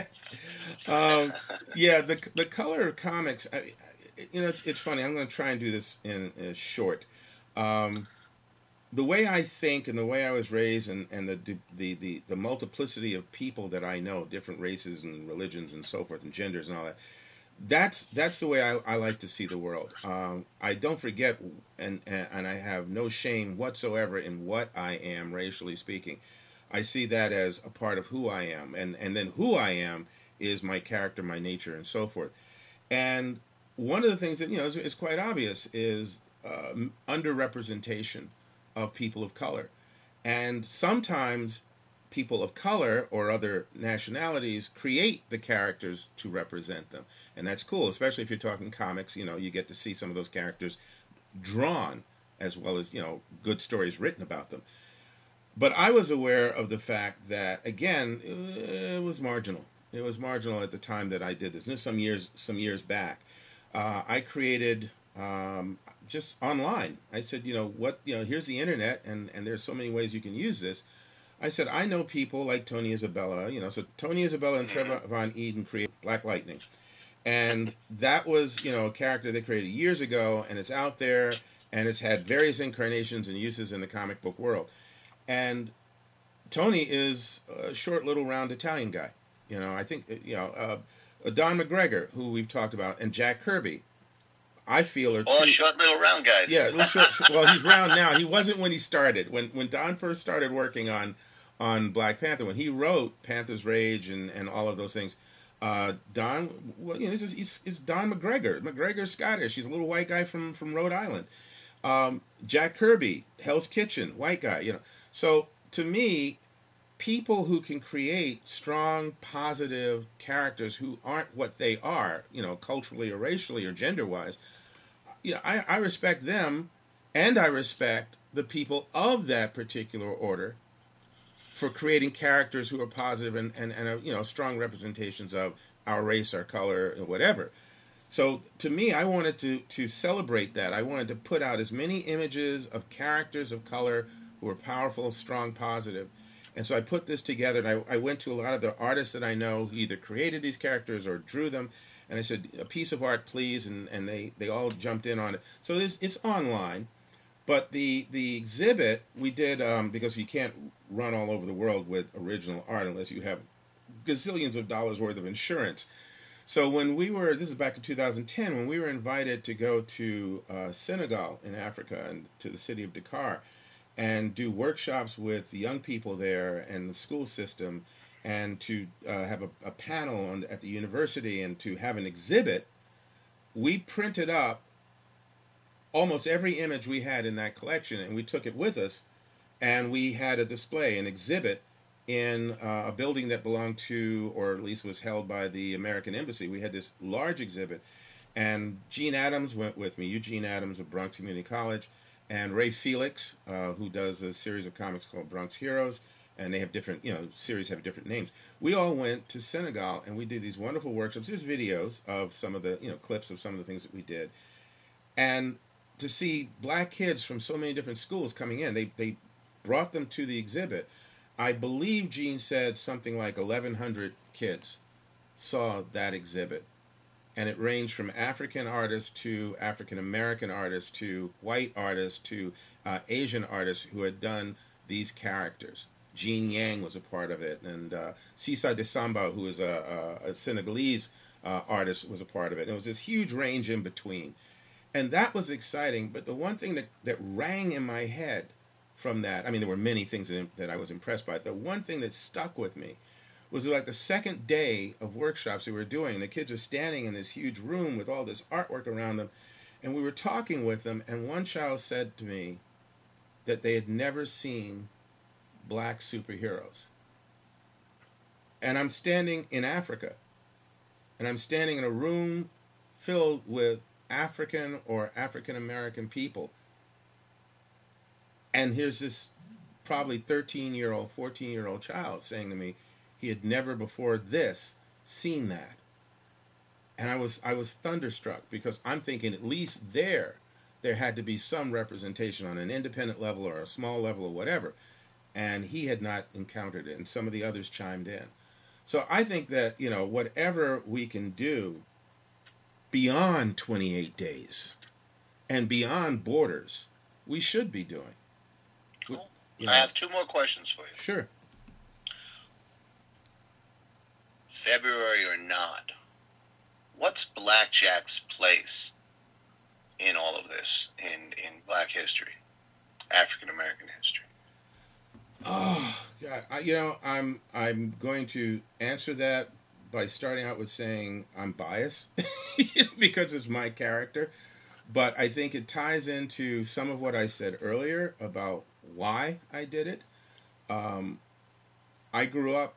The color of comics. It's funny. I'm going to try and do this in short. The way I think and the way I was raised, and the multiplicity of people that I know, different races and religions and so forth, and genders and all that. That's the way I like to see the world. I don't forget, and I have no shame whatsoever in what I am, racially speaking. I see that as a part of who I am, and then who I am is my character, my nature, and so forth. And one of the things that is quite obvious is underrepresentation of people of color, and sometimes people of color or other nationalities create the characters to represent them, and that's cool. Especially if you're talking comics, you get to see some of those characters drawn as well as good stories written about them. But I was aware of the fact that again it was marginal. It was marginal at the time that I did this. This some years back. I created just online. I said, here's the internet, and there's so many ways you can use this. I said, I know people like Tony Isabella, so Tony Isabella and Trevor Von Eden created Black Lightning. And that was, a character they created years ago, and it's out there, and it's had various incarnations and uses in the comic book world. And Tony is a short, little, round Italian guy. I think, Don McGregor, who we've talked about, and Jack Kirby, I feel are all short, little, round guys. Yeah, little short. Well, he's round now. He wasn't when he started. When Don first started working on on Black Panther. When he wrote Panther's Rage and all of those things, Don, well, you know, it's Don McGregor. McGregor's Scottish. He's a little white guy from Rhode Island. Jack Kirby, Hell's Kitchen, white guy. You know, so to me, people who can create strong, positive characters who aren't what they are, you know, culturally or racially or gender-wise, you know, I respect them, and I respect the people of that particular order for creating characters who are positive and you know, strong representations of our race, our color, whatever. So to me, I wanted to celebrate that. I wanted to put out as many images of characters of color who are powerful, strong, positive. And so I put this together, and I went to a lot of the artists that I know who either created these characters or drew them, and I said, a piece of art, please, and they all jumped in on it. So it's online, but the exhibit we did, because you can't run all over the world with original art unless you have gazillions of dollars worth of insurance. So when we were, this is back in 2010, when we were invited to go to Senegal in Africa and to the city of Dakar and do workshops with the young people there and the school system, and to have a panel at the university and to have an exhibit, we printed up almost every image we had in that collection, and we took it with us, and we had a display, an exhibit, in a building that belonged to, or at least was held by, the American Embassy. We had this large exhibit, and Gene Adams went with me, Eugene Adams of Bronx Community College, and Ray Felix, who does a series of comics called Bronx Heroes, and they have different, you know, series have different names. We all went to Senegal, and we did these wonderful workshops. There's videos of some of the, you know, clips of some of the things that we did. And to see black kids from so many different schools coming in, they brought them to the exhibit. I believe Gene said something like 1,100 kids saw that exhibit. And it ranged from African artists to African American artists to white artists to Asian artists who had done these characters. Jean Yang was a part of it, and Sisa Desamba, who is a Senegalese artist, was a part of it. And it was this huge range in between. And that was exciting, but the one thing that rang in my head from that, I mean, there were many things that I was impressed by. The one thing that stuck with me was like the second day of workshops we were doing. The kids are standing in this huge room with all this artwork around them, and we were talking with them, and one child said to me that they had never seen black superheroes. And I'm standing in Africa, and I'm standing in a room filled with African or African American people, and here's this probably 13-year-old, 14-year-old child saying to me he had never before this seen that. And I was thunderstruck, because I'm thinking at least there had to be some representation on an independent level or a small level or whatever. And he had not encountered it, and some of the others chimed in. So I think that, you know, whatever we can do beyond 28 days and beyond borders, we should be doing. Cool. You know, I have two more questions for you. Sure. February or not, what's Blackjack's place in all of this, in black history, African American history? Oh God! You know, I'm going to answer that by starting out with saying I'm biased because it's my character, but I think it ties into some of what I said earlier about why I did it. I grew up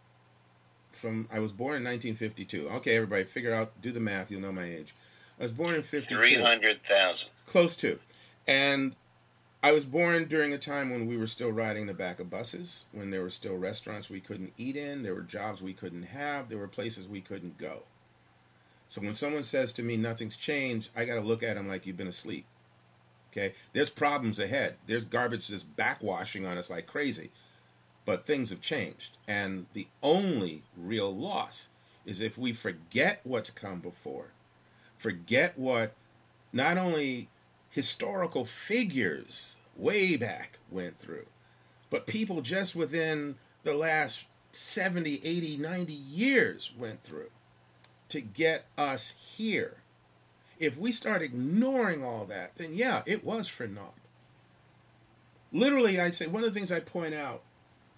I was born in 1952. Okay, everybody, figure out, do the math, you'll know my age. I was born in 52. 300,000. Close to. And I was born during a time when we were still riding the back of buses, when there were still restaurants we couldn't eat in, there were jobs we couldn't have, there were places we couldn't go. So when someone says to me nothing's changed, I got to look at them like you've been asleep. Okay? There's problems ahead. There's garbage that's backwashing on us like crazy. But things have changed. And the only real loss is if we forget what's come before, forget what not only historical figures way back went through, but people just within the last 70, 80, 90 years went through to get us here. If we start ignoring all that, then yeah, it was for naught. Literally, I say, one of the things I point out,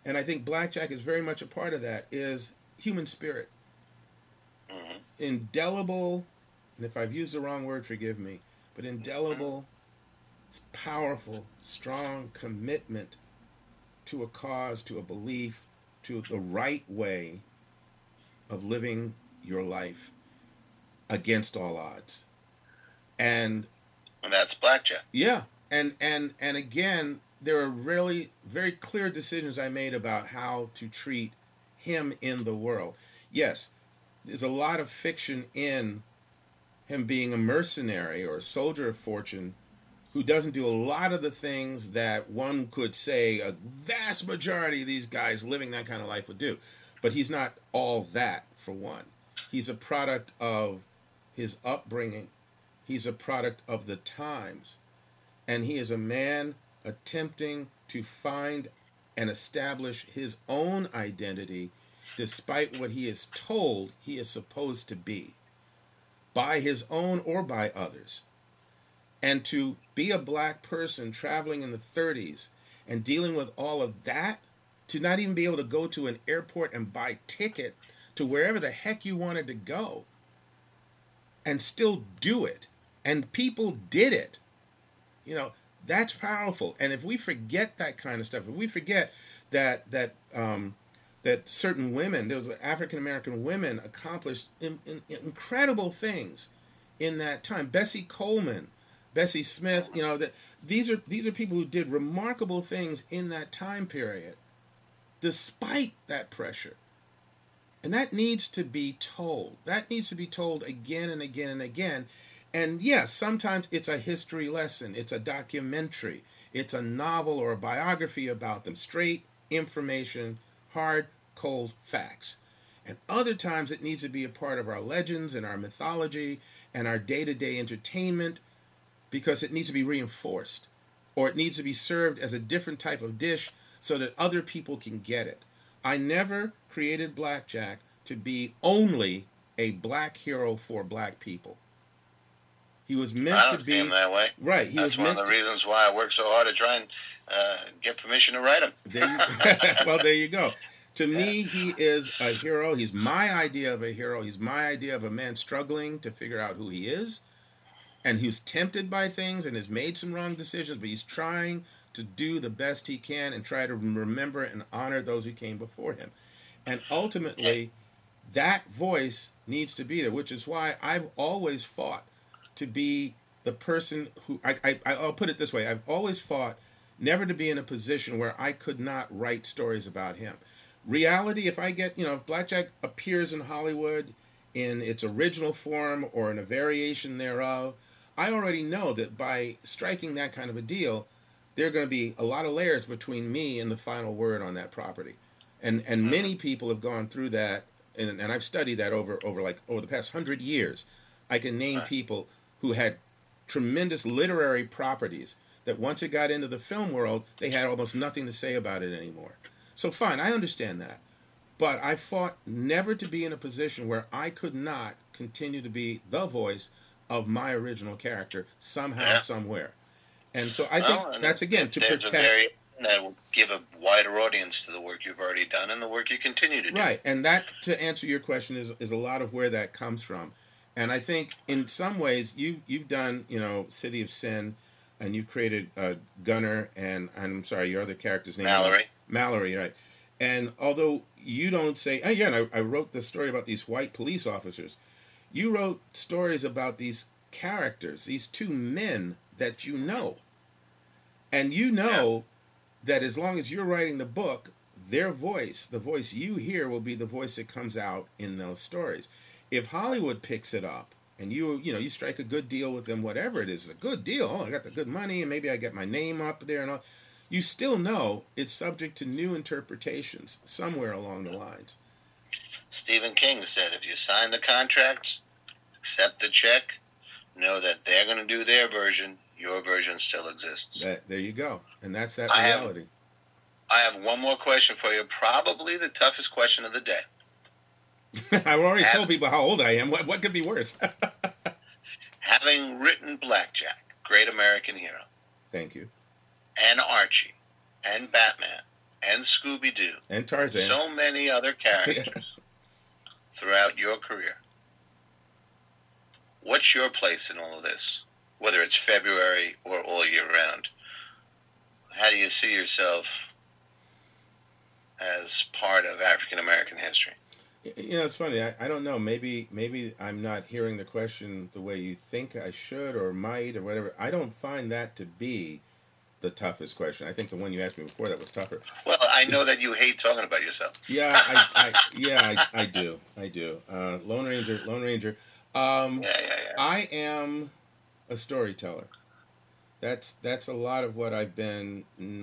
and I think Blackjack is very much a part of that, is human spirit. Mm-hmm. Indelible, and if I've used the wrong word, forgive me, but indelible, powerful, strong commitment to a cause, to a belief, to the right way of living your life against all odds. And that's Blackjack. Yeah. And again, there are really very clear decisions I made about how to treat him in the world. Yes, there's a lot of fiction in him being a mercenary or a soldier of fortune who doesn't do a lot of the things that one could say a vast majority of these guys living that kind of life would do. But he's not all that, for one. He's a product of his upbringing. He's a product of the times. And he is a man attempting to find and establish his own identity despite what he is told he is supposed to be, by his own or by others. And to be a black person traveling in the 30s and dealing with all of that, to not even be able to go to an airport and buy a ticket to wherever the heck you wanted to go and still do it. And people did it. You know, that's powerful. And if we forget that kind of stuff, if we forget that certain women, there was African-American women accomplished incredible things in that time. Bessie Coleman, Bessie Smith, you know, that these are people who did remarkable things in that time period, despite that pressure. And that needs to be told. That needs to be told again and again and again. And yes, sometimes it's a history lesson. It's a documentary. It's a novel or a biography about them. Straight information, hard, cold facts. And other times it needs to be a part of our legends and our mythology and our day-to-day entertainment, because it needs to be reinforced, or it needs to be served as a different type of dish so that other people can get it. I never created Blackjack to be only a black hero for black people. He was meant to be him that way. Right. That's one of the reasons why I work so hard to try and get permission to write him. Well, there you go. To me, he is a hero. He's my idea of a hero. He's my idea of a man struggling to figure out who he is, and who's tempted by things and has made some wrong decisions, but he's trying to do the best he can and try to remember and honor those who came before him. And ultimately, that voice needs to be there, which is why I've always fought to be the person who, I'll put it this way, I've always fought never to be in a position where I could not write stories about him. Reality, if Blackjack appears in Hollywood in its original form or in a variation thereof, I already know that by striking that kind of a deal, there are going to be a lot of layers between me and the final word on that property. And many people have gone through that, and I've studied that over the past 100 years. I can name people who had tremendous literary properties that once it got into the film world, they had almost nothing to say about it anymore. So fine, I understand that. But I fought never to be in a position where I could not continue to be the voice of my original character somehow, somewhere. And so I think that's, again, to protect... that will give a wider audience to the work you've already done and the work you continue to do. Right, and that, to answer your question, is a lot of where that comes from. And I think in some ways you've done, City of Sin, and you've created Gunner, and I'm sorry, your other character's name Mallory. Mallory, right? And although you don't say, I wrote the story about these white police officers. You wrote stories about these characters, these two men that you know. And you know that as long as you're writing the book, their voice, the voice you hear, will be the voice that comes out in those stories. If Hollywood picks it up and you strike a good deal with them, whatever it is, a good deal. Oh, I got the good money and maybe I get my name up there and all. You still know it's subject to new interpretations somewhere along the lines. Stephen King said, if you sign the contract, accept the check, know that they're going to do their version, your version still exists. There you go. And that's that reality. I have one more question for you, probably the toughest question of the day. I've already told people how old I am. What could be worse? Having written Blackjack, Great American Hero. Thank you. And Archie, and Batman, and Scooby-Doo and Tarzan, and so many other characters throughout your career. What's your place in all of this, whether it's February or all year round? How do you see yourself as part of African American history? It's funny. I don't know. Maybe I'm not hearing the question the way you think I should or might or whatever. I don't find that to be the toughest question. I think the one you asked me before that was tougher. Well, I know that you hate talking about yourself. Yeah, I do. Lone Ranger. I am a storyteller. That's a lot of what I've been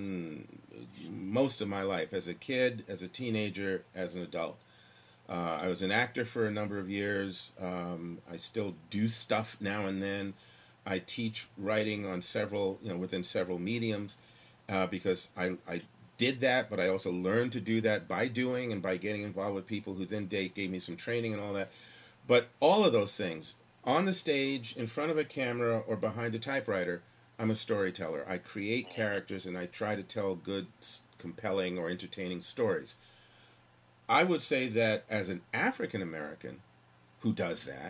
most of my life, as a kid, as a teenager, as an adult. I was an actor for a number of years. I still do stuff now and then. I teach writing on within several mediums, because I did that, but I also learned to do that by doing and by getting involved with people who then gave me some training and all that. But all of those things, on the stage, in front of a camera, or behind a typewriter, I'm a storyteller. I create characters and I try to tell good, compelling, or entertaining stories. I would say that as an African American who does that,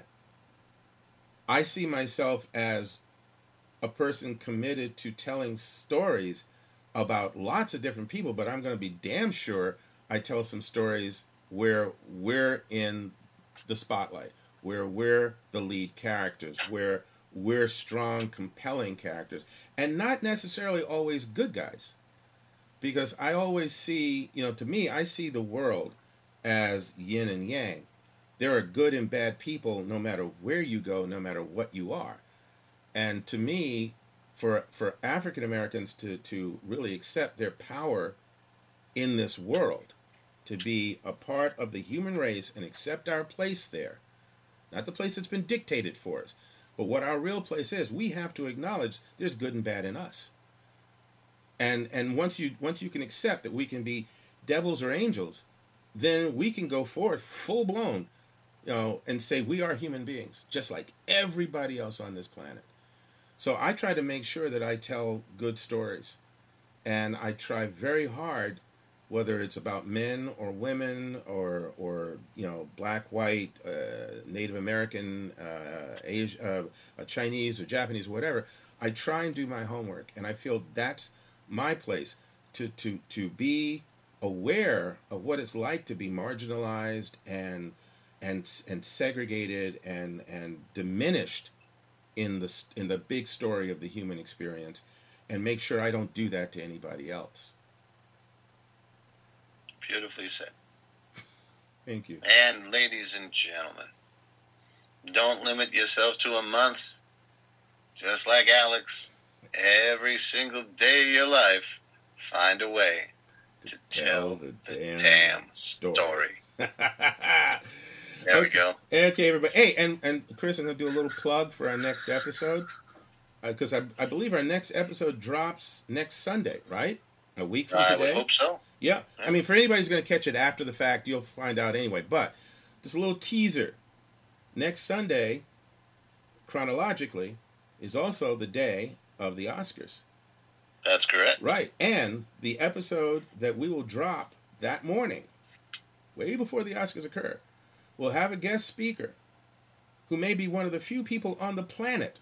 I see myself as a person committed to telling stories about lots of different people, but I'm going to be damn sure I tell some stories where we're in the spotlight, where we're the lead characters, where we're strong, compelling characters, and not necessarily always good guys. Because I always see, to me, I see the world as yin and yang. There are good and bad people no matter where you go, no matter what you are. And to me, for African Americans to really accept their power in this world, to be a part of the human race and accept our place there, not the place that's been dictated for us, but what our real place is, we have to acknowledge there's good and bad in us. And once you can accept that we can be devils or angels, then we can go forth full blown, and say we are human beings, just like everybody else on this planet. So I try to make sure that I tell good stories, and I try very hard, whether it's about men or women or black, white, Native American, Chinese or Japanese, whatever. I try and do my homework, and I feel that's my place to be aware of what it's like to be marginalized and segregated and diminished in the big story of the human experience, and make sure I don't do that to anybody else. Beautifully said. Thank you. And ladies and gentlemen, don't limit yourself to a month. Just like Alex, every single day of your life, find a way to tell the damn story. There we go. Okay, everybody. Hey, and Chris, I'm going to do a little plug for our next episode, because I believe our next episode drops next Sunday, right? A week from today. I would hope so. Yeah. I mean, for anybody who's going to catch it after the fact, you'll find out anyway. But just a little teaser. Next Sunday, chronologically, is also the day of the Oscars. That's correct. Right. And the episode that we will drop that morning, way before the Oscars occur, will have a guest speaker who may be one of the few people on the planet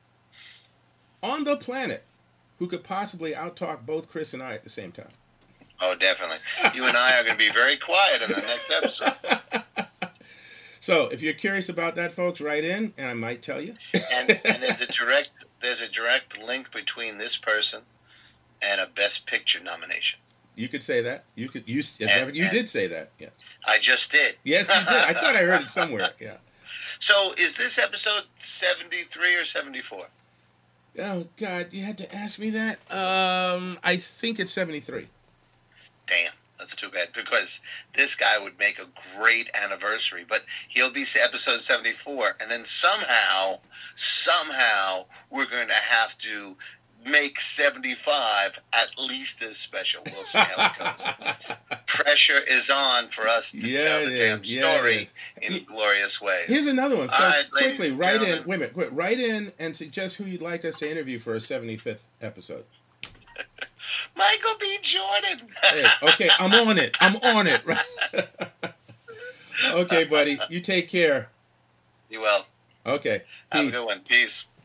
who could possibly out-talk both Chris and I at the same time. Oh, definitely. You and I are going to be very quiet in the next episode. So, if you're curious about that, folks, write in, and I might tell you. and there's a direct link between this person and a Best Picture nomination. You could say that. You did say that. Yeah. I just did. Yes, you did. I thought I heard it somewhere. Yeah. So, is this episode 73 or 74? Oh God, you had to ask me that. I think it's 73. Damn, that's too bad, because this guy would make a great anniversary, but he'll be episode 74, and then somehow we're going to have to make 75 at least as special. We'll see how it goes. Pressure is on for us to tell the damn story in glorious ways. Here's another one. So quickly, write in. Wait a minute. Quick, write in and suggest who you'd like us to interview for a 75th episode. My Michael B. Jordan. Hey, okay, I'm on it. Right? Okay, buddy. You take care. You will. Okay. Peace. Have a good one. Peace.